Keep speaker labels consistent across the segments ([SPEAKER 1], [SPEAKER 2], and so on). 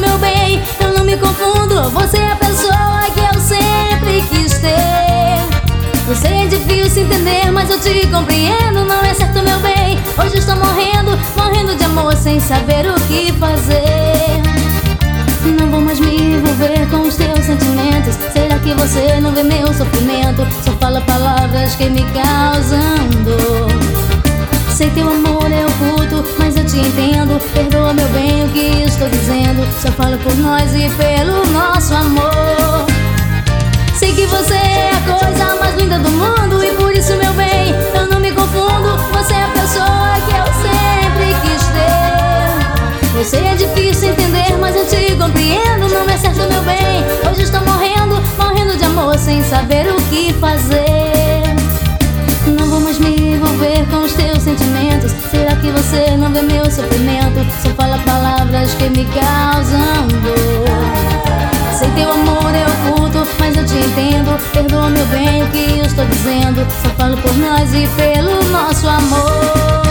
[SPEAKER 1] meu bem, eu não me confundo. Você é a pessoa que eu sempre quis ter. Você é difícil entender, mas eu te compreendo. Não é certo, meu bem, hoje estou morrendo, morrendo de amor sem saber o que fazer. Não vou mais me envolver com os teus sentimentos. Será que você não vê meu sofrimento? Só fala palavras que me causam dor. Sei teu amor é oculto, mas eu te entendo. Perdoa, meu bem, o que estou dizendo. Só falo por nós e pelo nosso amor. Sei que você é a coisa mais linda do mundo, e por isso, meu bem, eu não me confundo. Você é a pessoa que eu sempre quis ter. Eu sei, é difícil entender, mas eu te compreendo. Não é certo, meu bem, hoje estou morrendo, morrendo de amor sem saber o que fazer. Não vou mais me envolver com os teus sentimentos. Será que você não vê meu sofrimento? Só fala palavras que me causam dor. Sei teu amor é oculto, mas eu te entendo. Perdoa, meu bem, o que eu estou dizendo. Só falo por nós e pelo nosso amor.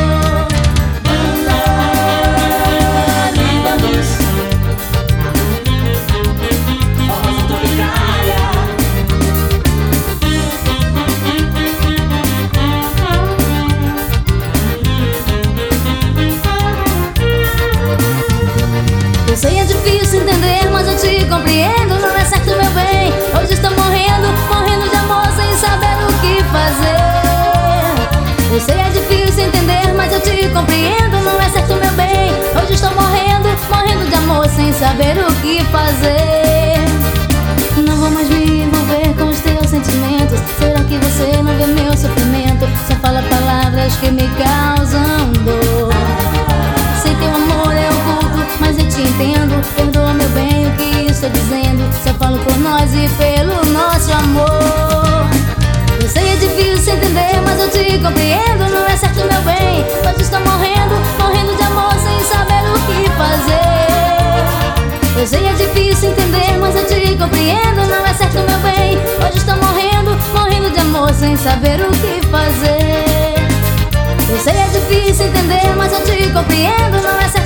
[SPEAKER 1] Eu sei, é difícil entender, mas eu te compreendo. Não é certo, meu bem, hoje estou morrendo, morrendo de amor sem saber o que fazer. Eu sei, é difícil entender, mas eu te compreendo. Não é certo, meu bem, hoje estou morrendo, morrendo de amor sem saber o que fazer. Não vou mais me envolver com os teus sentimentos. Será que você não vê meu sofrimento? Só fala palavras que me causam dor. Sei teu amor é oculto, mas eu te entendo. Perdoa, meu bem, o que estou dizendo. Só falo por nós e pelo nosso amor. Eu sei, é difícil entender, mas eu te compreendo. Não é certo, meu bem, hoje estou morrendo, morrendo de amor sem saber o que fazer. Eu sei, é difícil entender, mas eu te compreendo. Não é certo, meu bem, hoje estou morrendo, morrendo de amor sem saber o que fazer. Eu sei, é difícil entender, mas eu te compreendo. Não é certo,